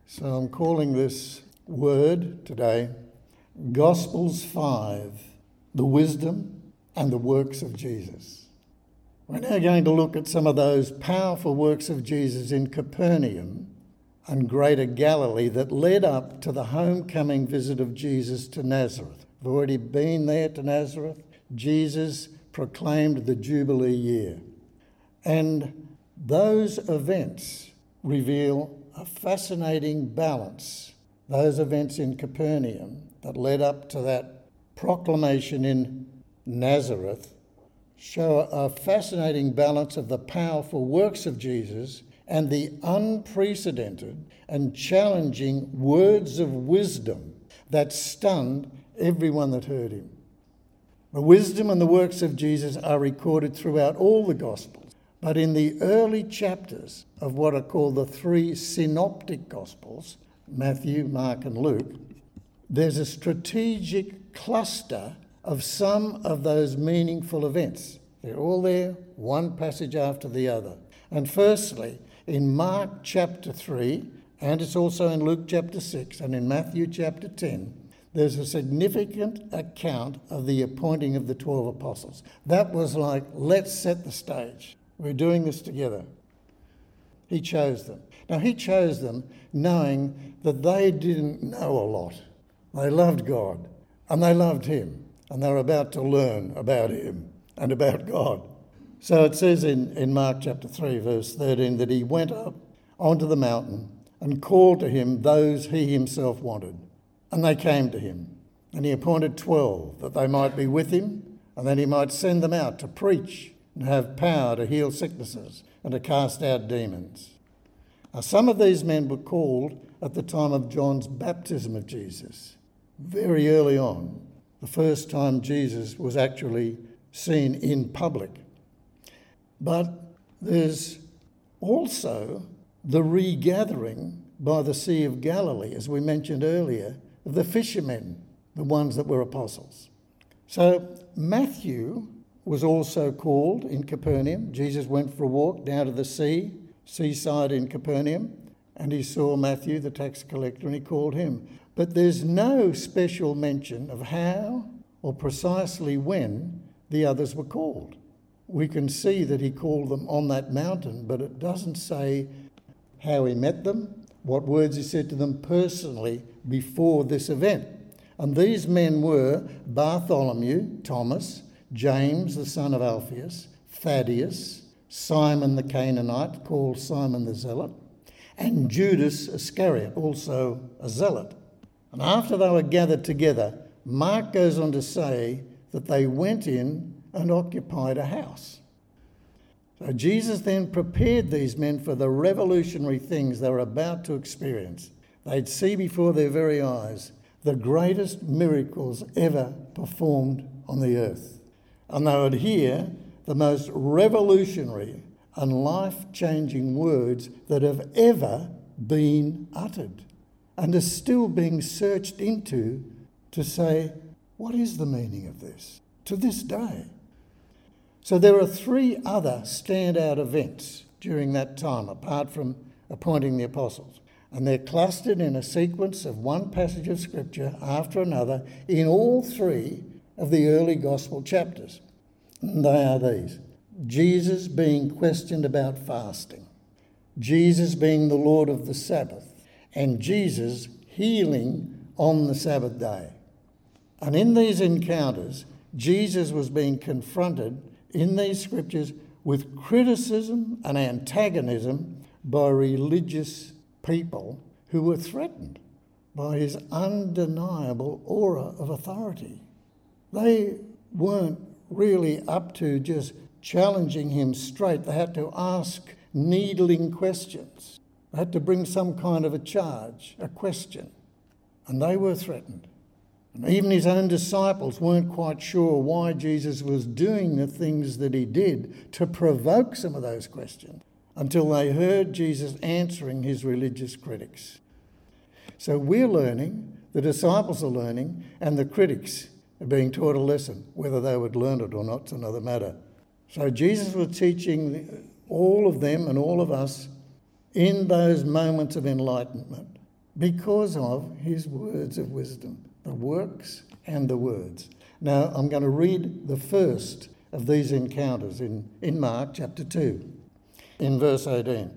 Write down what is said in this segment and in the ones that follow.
So I'm calling this word today, Gospels 5, the wisdom and the works of Jesus. We're now going to look at some of those powerful works of Jesus in Capernaum and Greater Galilee that led up to the homecoming visit of Jesus to Nazareth. We've already been there to Nazareth. Jesus proclaimed the Jubilee year. And those events reveal a fascinating balance. Those events in Capernaum that led up to that proclamation in Nazareth show a fascinating balance of the powerful works of Jesus and the unprecedented and challenging words of wisdom that stunned everyone that heard him. The wisdom and the works of Jesus are recorded throughout all the Gospels. But in the early chapters of what are called the three synoptic Gospels, Matthew, Mark and Luke, there's a strategic cluster of some of those meaningful events. They're all there, one passage after the other. And firstly, in Mark chapter 3, and it's also in Luke chapter 6 and in Matthew chapter 10, there's a significant account of the appointing of the 12 apostles. That was like, let's set the stage. We're doing this together. He chose them. Now, he chose them knowing that they didn't know a lot. They loved God and they loved him and they were about to learn about him and about God. So it says in Mark chapter 3, verse 13, that he went up onto the mountain and called to him those he himself wanted. And they came to him. And he appointed 12 that they might be with him and that he might send them out to preach and have power to heal sicknesses and to cast out demons. Now, some of these men were called at the time of John's baptism of Jesus, very early on, the first time Jesus was actually seen in public. But there's also the regathering by the Sea of Galilee, as we mentioned earlier, of the fishermen, the ones that were apostles. So Matthew was also called in Capernaum. Jesus went for a walk down to the seaside in Capernaum, and he saw Matthew, the tax collector, and he called him. But there's no special mention of how or precisely when the others were called. We can see that he called them on that mountain, but it doesn't say how he met them, what words he said to them personally before this event. And these men were Bartholomew, Thomas, James, the son of Alphaeus, Thaddeus, Simon the Canaanite, called Simon the Zealot, and Judas Iscariot, also a zealot. And after they were gathered together, Mark goes on to say that they went in and occupied a house. So Jesus then prepared these men for the revolutionary things they were about to experience. They'd see before their very eyes the greatest miracles ever performed on the earth. And they would hear the most revolutionary and life-changing words that have ever been uttered and are still being searched into to say, what is the meaning of this to this day? So there are three other standout events during that time, apart from appointing the apostles. And they're clustered in a sequence of one passage of Scripture after another in all three of the early Gospel chapters. And they are these: Jesus being questioned about fasting, Jesus being the Lord of the Sabbath, and Jesus healing on the Sabbath day. And in these encounters, Jesus was being confronted in these scriptures with criticism and antagonism by religious people who were threatened by his undeniable aura of authority. They weren't really up to just challenging him straight. They had to ask needling questions. They had to bring some kind of a charge, a question. And they were threatened. And even his own disciples weren't quite sure why Jesus was doing the things that he did to provoke some of those questions until they heard Jesus answering his religious critics. So we're learning, the disciples are learning, and the critics are being taught a lesson. Whether they would learn it or not is another matter. So Jesus was teaching all of them and all of us in those moments of enlightenment because of his words of wisdom, the works and the words. Now, I'm going to read the first of these encounters in Mark chapter 2, in verse 18.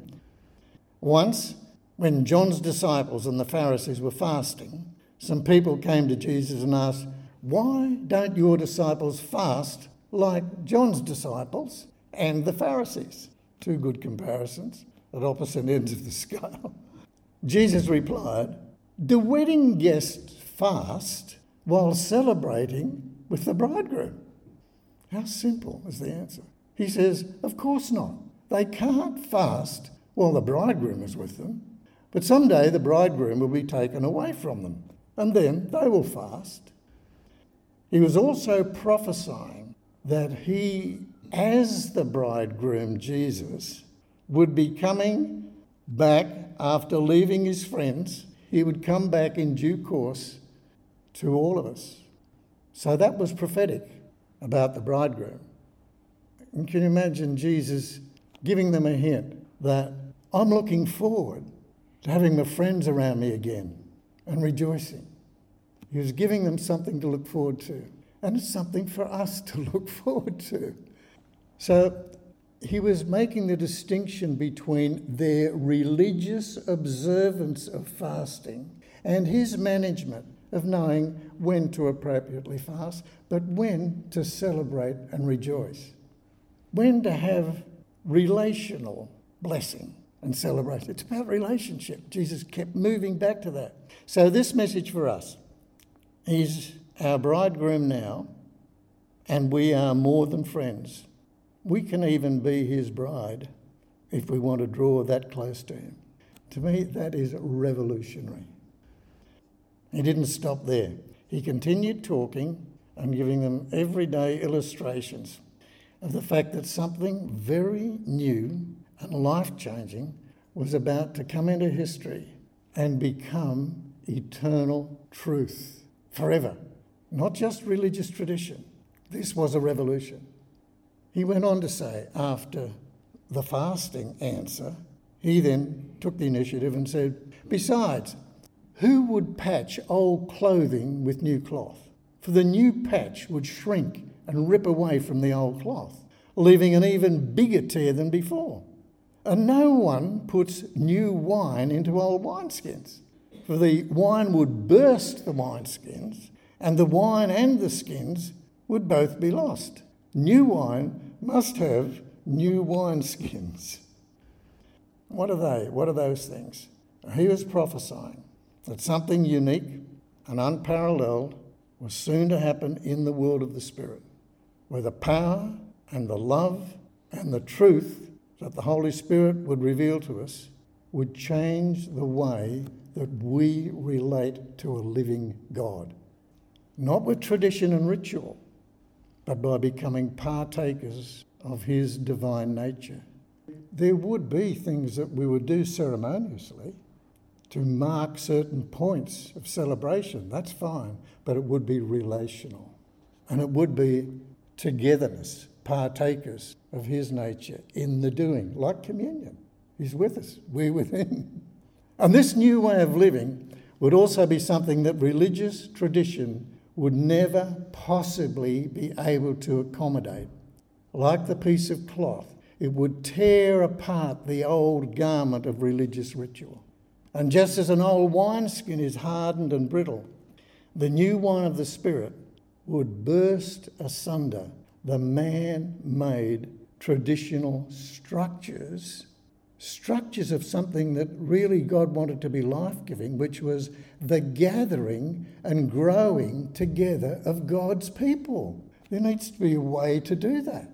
Once, when John's disciples and the Pharisees were fasting, some people came to Jesus and asked, "Why don't your disciples fast like John's disciples and the Pharisees?" Two good comparisons at opposite ends of the scale. Jesus replied, "Do wedding guests fast while celebrating with the bridegroom?" How simple is the answer. He says, of course not. They can't fast while the bridegroom is with them, but someday the bridegroom will be taken away from them, and then they will fast. He was also prophesying that he, as the bridegroom Jesus, would be coming back after leaving his friends. He would come back in due course to all of us. So that was prophetic about the bridegroom. And can you imagine Jesus giving them a hint that I'm looking forward to having my friends around me again and rejoicing? He was giving them something to look forward to, and it's something for us to look forward to. So he was making the distinction between their religious observance of fasting and his management of knowing when to appropriately fast, but when to celebrate and rejoice. When to have relational blessing and celebrate. It's about relationship. Jesus kept moving back to that. So this message for us, he's our bridegroom now, and we are more than friends. We can even be his bride if we want to draw that close to him. To me, that is revolutionary. He didn't stop there. He continued talking and giving them everyday illustrations of the fact that something very new and life-changing was about to come into history and become eternal truth forever. Not just religious tradition. This was a revolution. He went on to say, after the fasting answer, he then took the initiative and said, "Besides, who would patch old clothing with new cloth? For the new patch would shrink and rip away from the old cloth, leaving an even bigger tear than before. And no one puts new wine into old wineskins, for the wine would burst the wineskins, and the wine and the skins would both be lost. New wine must have new wineskins." What are they? What are those things? He was prophesying that something unique and unparalleled was soon to happen in the world of the Spirit, where the power and the love and the truth that the Holy Spirit would reveal to us would change the way that we relate to a living God. Not with tradition and ritual, but by becoming partakers of his divine nature. There would be things that we would do ceremoniously to mark certain points of celebration. That's fine, but it would be relational. And it would be togetherness, partakers of his nature in the doing, like communion. He's with us, we're with him. And this new way of living would also be something that religious tradition would never possibly be able to accommodate. Like the piece of cloth, it would tear apart the old garment of religious ritual. And just as an old wineskin is hardened and brittle, the new wine of the Spirit would burst asunder the man-made traditional structures of something that really God wanted to be life-giving, which was the gathering and growing together of God's people. There needs to be a way to do that.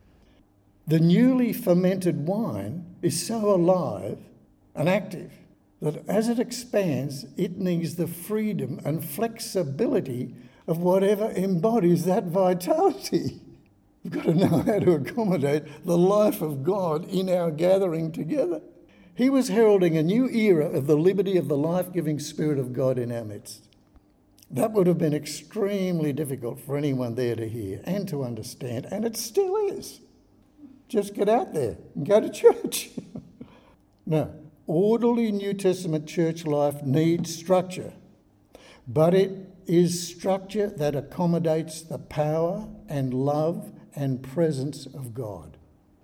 The newly fermented wine is so alive and active that as it expands, it needs the freedom and flexibility of whatever embodies that vitality. We've got to know how to accommodate the life of God in our gathering together. He was heralding a new era of the liberty of the life-giving Spirit of God in our midst. That would have been extremely difficult for anyone there to hear and to understand, and it still is. Just get out there and go to church. No. orderly New Testament church life needs structure, but it is structure that accommodates the power and love and presence of God.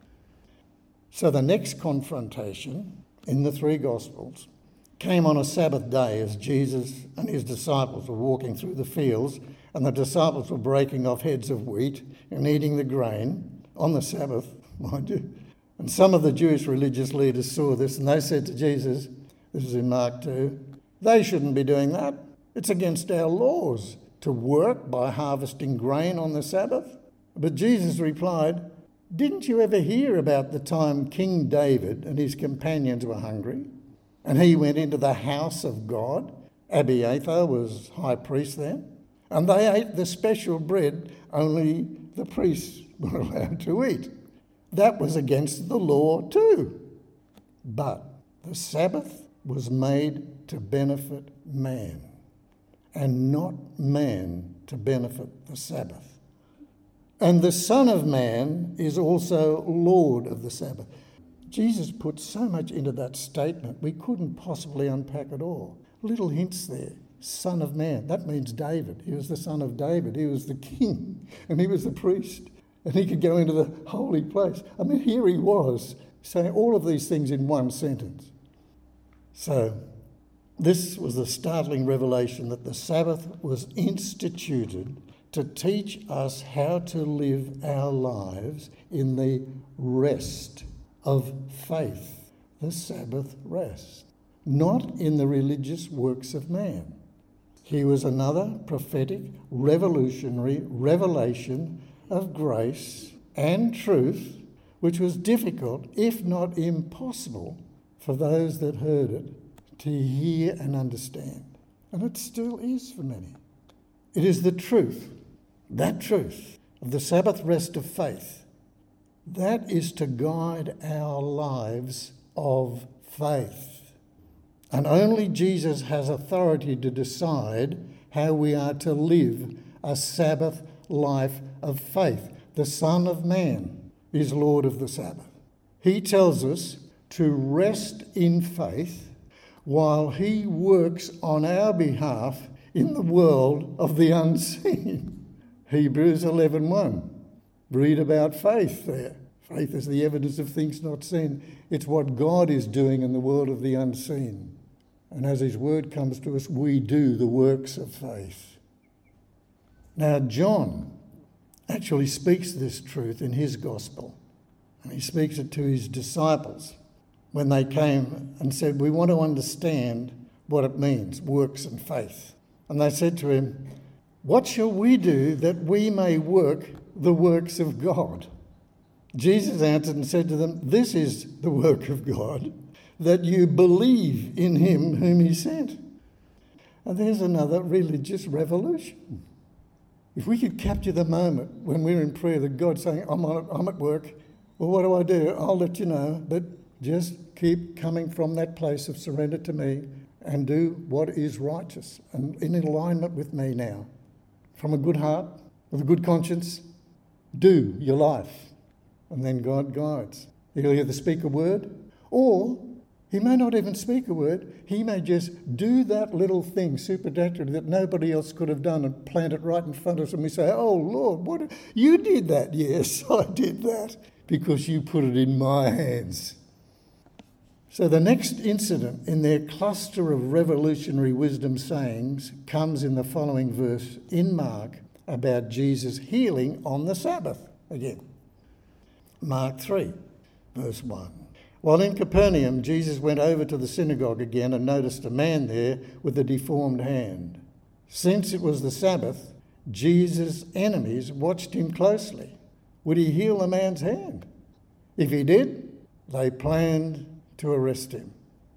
So the next confrontation in the three Gospels came on a Sabbath day as Jesus and his disciples were walking through the fields, and the disciples were breaking off heads of wheat and eating the grain on the Sabbath, mind you. And some of the Jewish religious leaders saw this and they said to Jesus, this is in Mark 2, they shouldn't be doing that. It's against our laws to work by harvesting grain on the Sabbath. But Jesus replied, didn't you ever hear about the time King David and his companions were hungry? And he went into the house of God. Abiathar was high priest then. And they ate the special bread only the priests were allowed to eat. That was against the law too. But the Sabbath was made to benefit man, and not man to benefit the Sabbath. And the Son of Man is also Lord of the Sabbath. Jesus put so much into that statement, we couldn't possibly unpack it all. Little hints there. Son of Man, that means David. He was the son of David. He was the king and he was the priest. And he could go into the holy place. I mean, here he was saying all of these things in one sentence. So this was the startling revelation that the Sabbath was instituted to teach us how to live our lives in the rest of faith, the Sabbath rest, not in the religious works of man. Here was another prophetic, revolutionary revelation of grace and truth, which was difficult, if not impossible, for those that heard it to hear and understand. And it still is for many. It is the truth, that truth of the Sabbath rest of faith, that is to guide our lives of faith. And only Jesus has authority to decide how we are to live a Sabbath life of faith. The Son of Man is Lord of the Sabbath. He tells us to rest in faith while he works on our behalf in the world of the unseen. Hebrews 11:1. Read about faith there. Faith is the evidence of things not seen. It's what God is doing in the world of the unseen. And as his word comes to us, we do the works of faith. Now, John actually speaks this truth in his gospel. And he speaks it to his disciples when they came and said, we want to understand what it means, works and faith. And they said to him, what shall we do that we may work the works of God? Jesus answered and said to them, this is the work of God, that you believe in him whom he sent. And there's another religious revolution. If we could capture the moment when we're in prayer that God's saying, I'm at work, well, what do? I'll let you know, but just keep coming from that place of surrender to me and do what is righteous and in alignment with me now. From a good heart, with a good conscience, do your life. And then God guides. He'll either speak a word, or he may not even speak a word. He may just do that little thing supernaturally that nobody else could have done and plant it right in front of us. And we say, oh, Lord, what? You did that. Yes, I did that because you put it in my hands. So the next incident in their cluster of revolutionary wisdom sayings comes in the following verse in Mark about Jesus healing on the Sabbath again. Mark 3, verse 1. While in Capernaum, Jesus went over to the synagogue again and noticed a man there with a deformed hand. Since it was the Sabbath, Jesus' enemies watched him closely. Would he heal the man's hand? If he did, they planned to arrest him.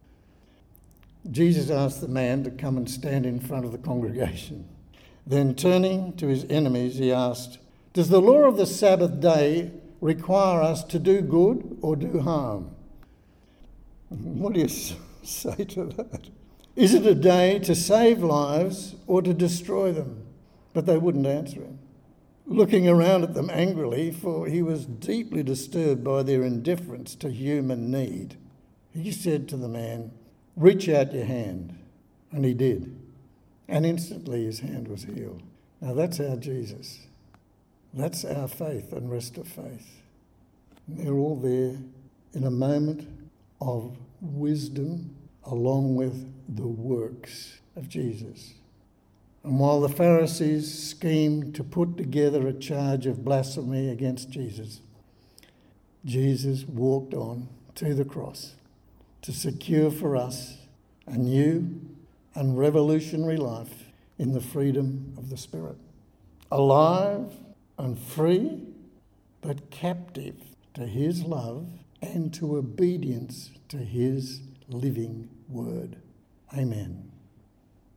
Jesus asked the man to come and stand in front of the congregation. Then turning to his enemies, he asked, does the law of the Sabbath day require us to do good or do harm? What do you say to that? Is it a day to save lives or to destroy them? But they wouldn't answer him. Looking around at them angrily, for he was deeply disturbed by their indifference to human need. He said to the man, "Reach out your hand." And he did. And instantly his hand was healed. Now that's our Jesus. That's our faith and rest of faith. And they're all there in a moment of wisdom along with the works of Jesus. And while the Pharisees schemed to put together a charge of blasphemy against Jesus, Jesus walked on to the cross to secure for us a new and revolutionary life in the freedom of the Spirit. Alive and free, but captive to his love and to obedience to his living word. Amen.